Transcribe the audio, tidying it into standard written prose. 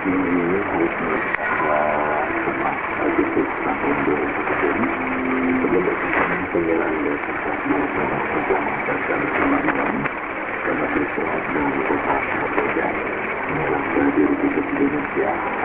ini harusnya setelah Agustus tahun 2010 sebelum berkesempatan penyerahan serta melakukan penyelamatan selamat malam karena peristiwa di kota Mapolda menyelam dari Republik Indonesia